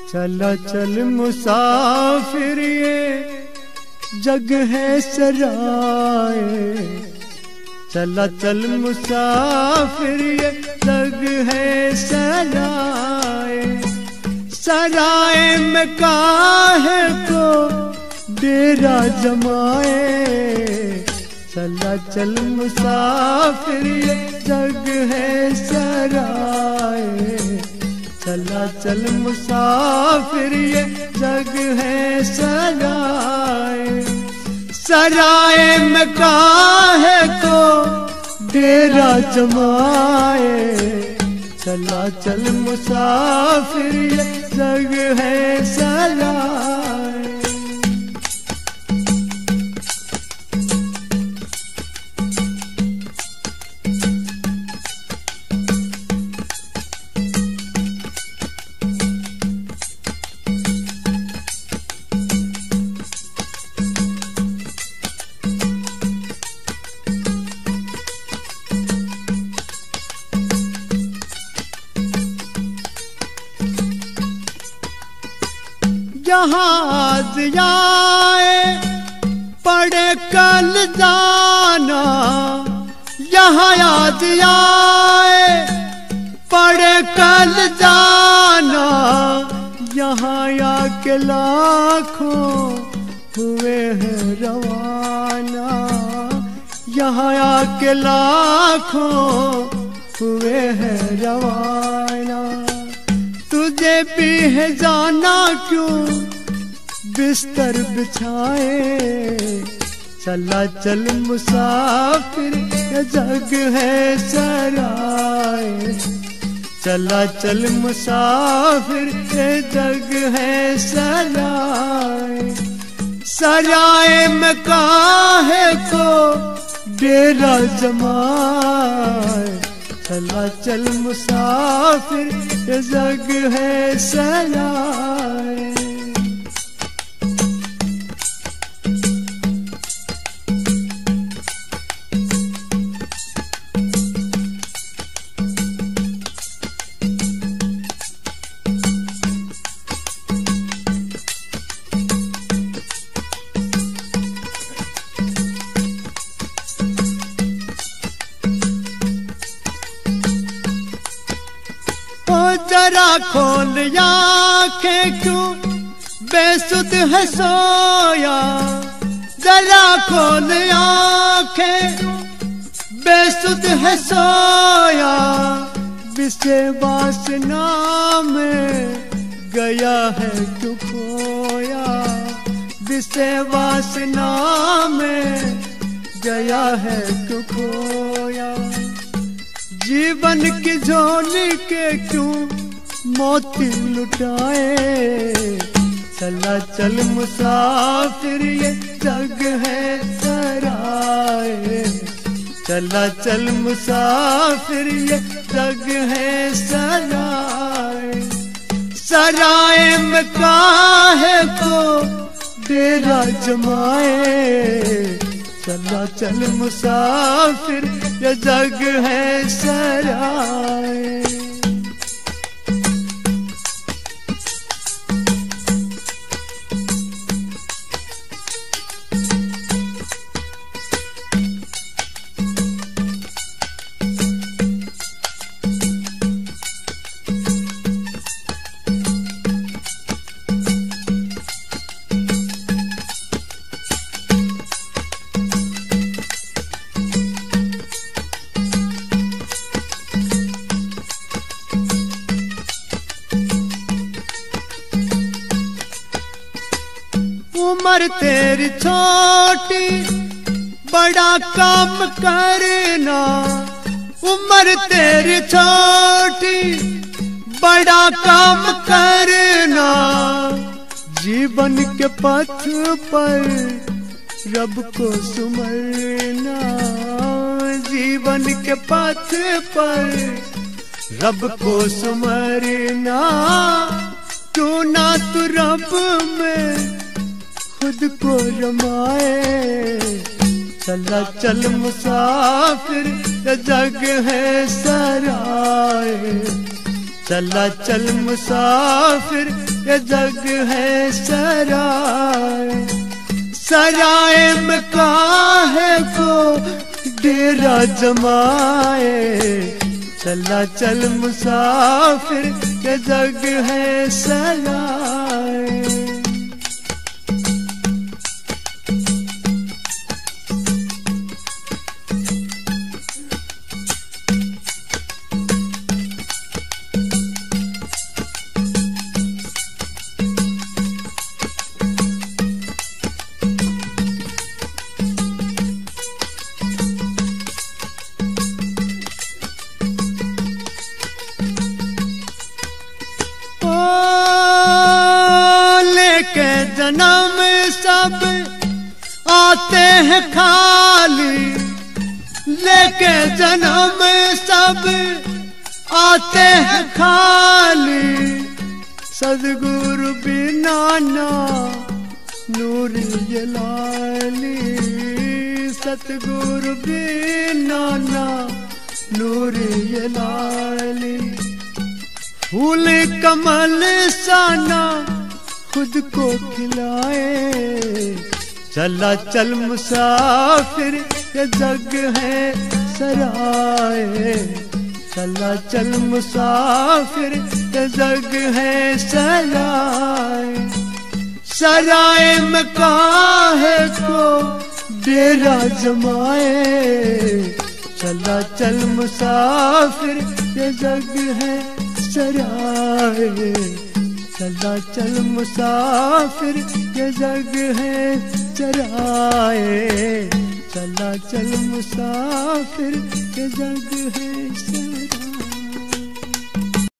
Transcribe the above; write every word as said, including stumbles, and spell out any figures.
चला चल मुसाफिर ये जग है सराय, चला चल मुसाफिर ये जग है सराय। सराय में काहे को डेरा जमाए, चला चल मुसाफिर ये जग है सराय। चला चल मुसाफिर ये जग है सराय। सराय में काहे को डेरा जमाए, चला चल मुसाफिर ये जग है सराय। जहाज आए पड़े कल जाना, यहाँ याद आए पड़े कल जाना। यहाँ आके लाखों हुए हैं रवाना, यहाँ आके लाखों हुए हैं रवाना। तुझे भी है जाना क्यों बिस्तर बिछाए, चला चल मुसाफिर ये जग है सराय। चला चल मुसाफिर ये जग है सराय। सराय में काहे को डेरा जमाए, चला चल मुसाफिर ये जग है सराय। जरा खोल आँखें क्यों बेसुध है सोया, जरा खोल आँखें बेसुध है सोया। विषे वासना में गया है क्यों खोया, विषे वासना में गया है क्यों खोया। जीवन की झोली के क्यों मोती लुटाए, चला चल मुसाफिर ये जग है सराय। चला चल मुसाफिर ये जग है सराय। सराय में काहे को डेरा जमाए, चला चल मुसाफिर ये जग है सराय। उम्र तेरी छोटी बड़ा काम करना, उम्र तेरी छोटी बड़ा काम करना। जीवन के पथ पर रब को सुमरना, जीवन के पथ पर रब को सुमरना। क्यों ना तू रब में खुद को रमाए, चला चल मुसाफिर ये जग है सराय। चला चल मुसाफिर ये जग है सराय, सराय में काहे को डेरा जमाए। चला चल मुसाफिर ये जग है सराय। लेके जन्म सब आते हैं खाली, लेके जन्म सब आते हैं खाली। सदगुरु बिना ना नूर ये लाली, सतगुरु बिना ना नूर ये लाली। फूल कमल साना खुद को खिलाए। चला चल मुसाफिर ये जग है सराय, चला चल मुसाफिर ये जग है सराय। सराय में काहे को डेरा जमाए। चला चल मुसाफिर ये जग है सराय, चला चल मुसाफिर ये जग है सराय। चला चल मुसाफिर ये जग है सराय।